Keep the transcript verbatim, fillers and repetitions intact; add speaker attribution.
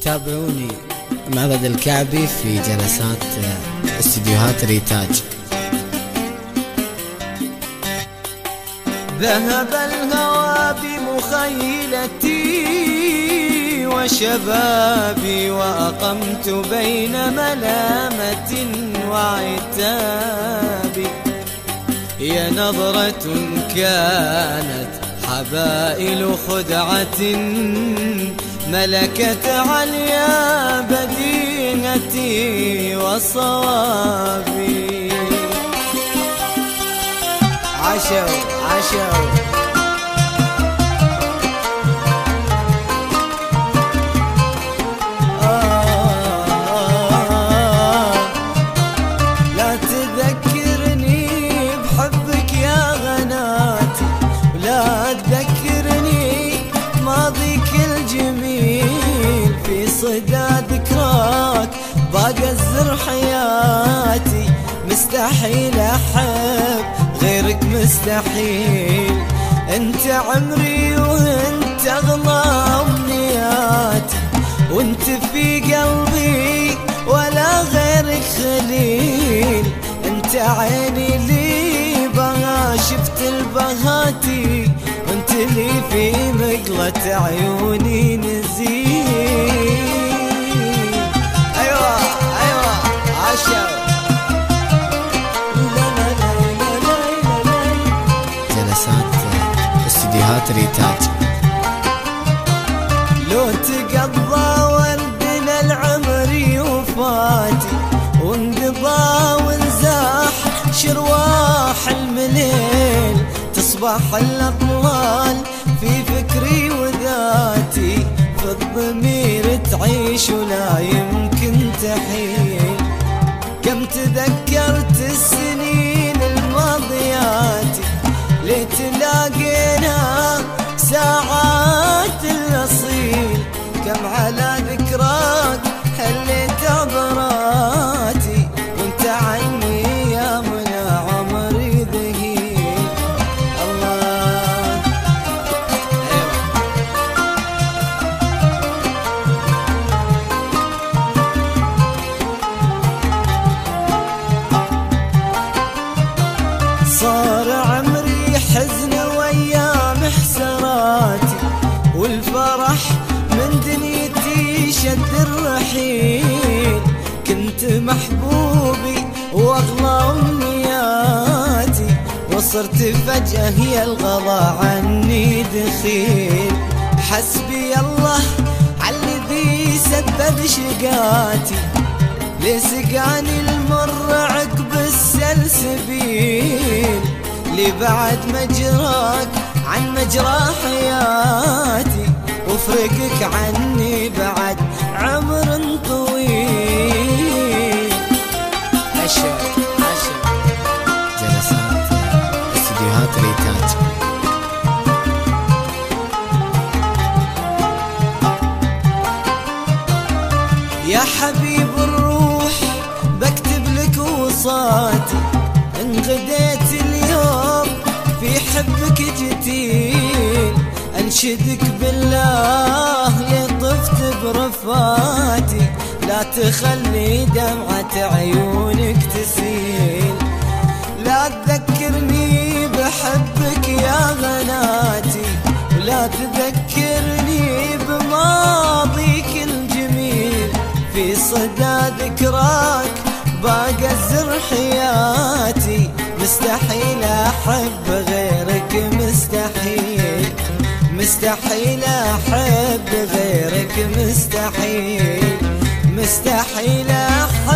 Speaker 1: تابعوني معبد الكعبي في جلسات استديوهات ريتاج.
Speaker 2: ذهب الهوى بمخيلتي وشبابي وأقمت بين ملامة وعتاب. يا نظرة كانت حبائل خدعة ملكت عليا بديهتي وصوابي. عشوا عشوا آه لا تذكرني بحبك يا غناتي، ولا تذكرني ماضيك الجميل في صدى ذكراك بقزر حياتي. مستحيل أحب غيرك مستحيل، انت عمري وانت اغلى امنياتي، وانت في قلبي ولا غيرك خليل. انت عيني اللي بها شفت البهاتي، وانت اللي في مقلة عيوني نزيل. ايوه ايوه عشا
Speaker 1: استديوهات ريتاج.
Speaker 2: لو تقضى وردنا العمري وفاتي، وانقضى ونزاح شرواح المليل، تصبح الأطلال في فكري وذاتي، في الضمير تعيش ولا يمكن تحيل. كم تذكرت السنين الماضيات لتلاقينا ساعات الأصيل، كم على ذكراك هليت عبراتي، وانت عني يا منى عمري ذهيل. الله صار عمري حزن وأيام حسراتي، والفرح من دنيتي شد الرحيل. كنت محبوبي وأغلى أمنياتي، وصرت فجأة هي الغضا عني دخيل. حسبي الله عالذي سبب شقاتي، لسقاني المر عقب السلسبيل، لي بعد مجراك عن مجرى حياتي، وفرقك عني بعد عمر طويل.
Speaker 1: عشا عشا جلسات استديوهات ريتاج.
Speaker 2: يا حبيب الروح بكتب لك وصاتي، ان غديت اليوم في حبك جتيل. انشدك بالله لطفت برفاتي، لا تخلي دمعة عيونك تسيل. لا تذكرني بحبك يا غناتي، ولا تذكرني بماضيك الجميل، في صدى ذكراك بقزر حياتي. مستحيل أحب غيرك مستحيل، مستحيل أحب غيرك مستحيل، مستحيل أحب